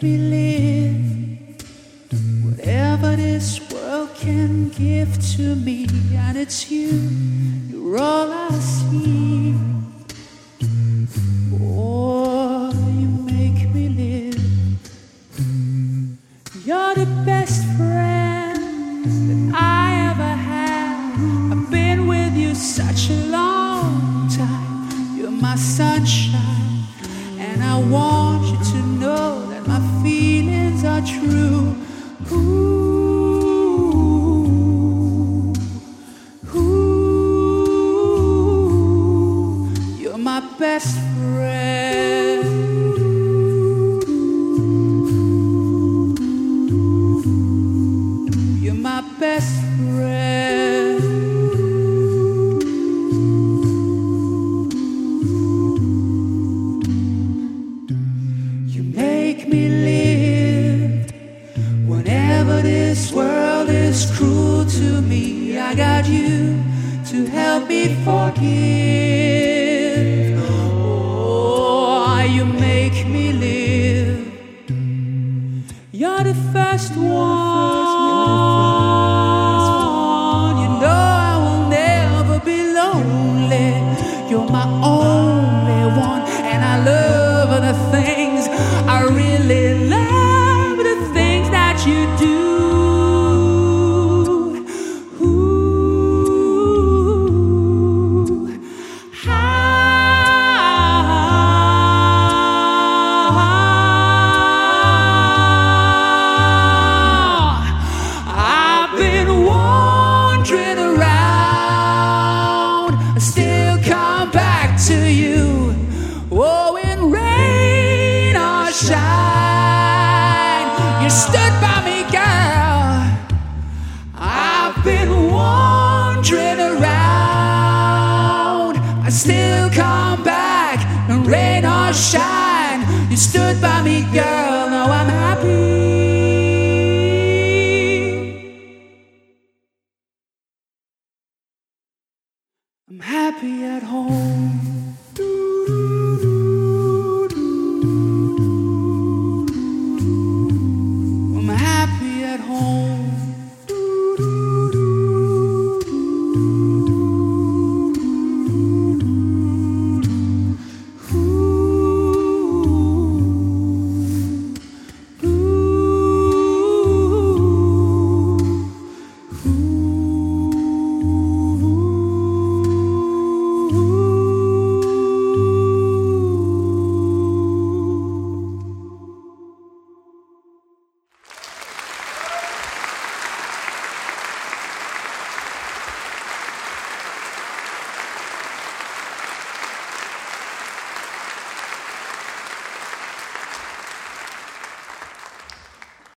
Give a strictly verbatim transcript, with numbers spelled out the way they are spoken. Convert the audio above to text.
me live. Whatever this world can give to me, and it's you, you're all I see. Oh, you make me live. You're the best friend that I ever had. I've been with you such a long time. You're my sunshine, and I want you to know that my feelings are true. Ooh, ooh, you're my best friend. You're my best friend. You make me live. Whenever this world is cruel to me, I got you to help me forgive. Oh, you make me live. You're the first one. You know I will never be lonely. You're my only one, and I love the things I really love, the things that you do. Ooh, I've been wandering around, I still come back to you. Oh, in rain or shine, you stood by me, girl. I've been wandering around, I still come back, in rain or shine. You stood by me, girl. Now I'm happy. I'm happy at home.